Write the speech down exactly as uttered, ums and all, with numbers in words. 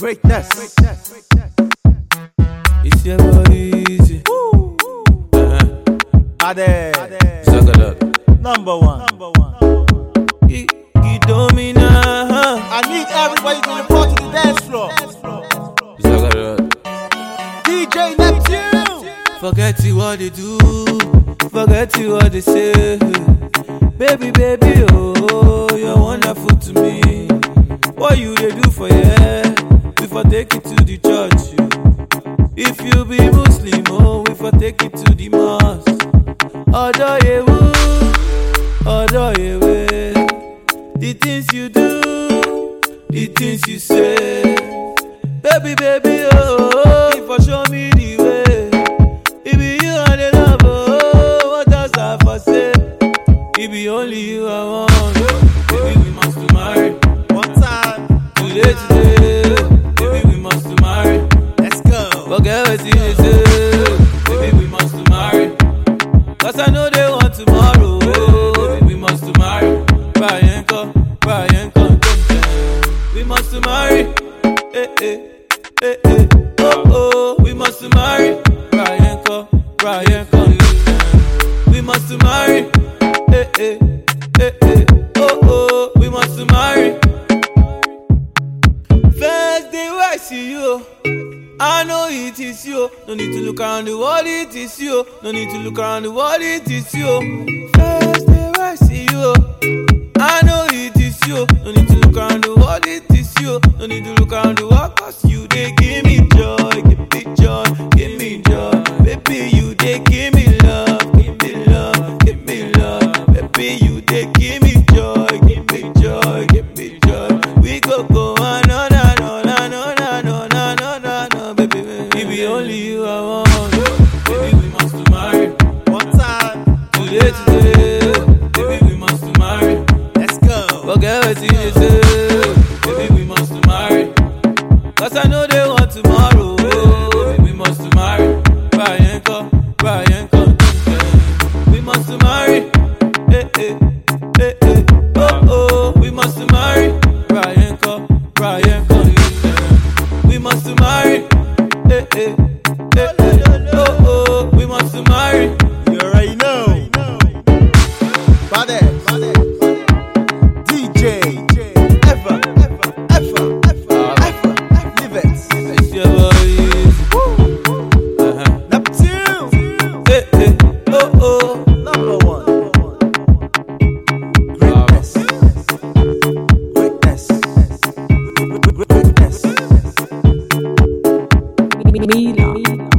Greatness. It's your boy Easy. Uh-huh. Ade. Zagadot. Number one. Number one. G- Gidomina. I need everybody to report to the dance floor. Zagadot. D J Neptune. Forget you what they do. Forget you what they say. Baby, baby, oh, you're wonderful to me. What you they do for you? Before take it to the church. If you be Muslim, oh, before take it to the mosque. Odo yewu, odo yewe. The things you do, the things you say. Baby, baby, oh, if I show me the way. It be you and the love, oh, what does I for say? It be only you I want. Baby, we must to marry. One time. Today, today. Baby, we must to marry. Let's go. Forget what you say. Baby, we must to marry. Cause I know they want tomorrow. Baby, we must to marry. Brian, come, Brian, come, come. We must to marry. Eh, eh, eh, eh. Oh, oh, we must to marry. Brian, come, Brian, come. We must to marry. Eh, eh, eh, eh. Oh, oh, we must to marry. First day when I see you, I know it is you. No need to look around the world, it is you. No need to look around the world, it is you. First day when I see you, I know it is you. No need to look around the world, it is you. No need to look around the world, cause you they give me joy, give me joy, give me joy. Baby, you they give me love, give me love, give me love. Baby, you they give me joy, give me joy, give me joy. We go go on, on, on, on, on, on, on, on, on, on, on, baby, baby. It be only you I want. Baby, we must to marry. One time. Today, today. Baby, we must to marry. Let's go. Forget what you say. Baby, we must to marry. Cause I know they want tomorrow. Baby, we must to marry. Brian, come, Brian, come. We must to marry. Eh, eh, eh, eh. Oh, oh, we must to marry. Brian, come, Brian, come. We must to marry. Eh, eh, eh, eh. Oh, oh, we must to marry. You already know. Bade. D J. Ever. Ever. Ever. Ever. Ever. Live it. It's your boy Easy. Uh-huh. Neptune. Eh, eh. Oh, oh. Number one. Greatness. Greatness. Greatness. Mila.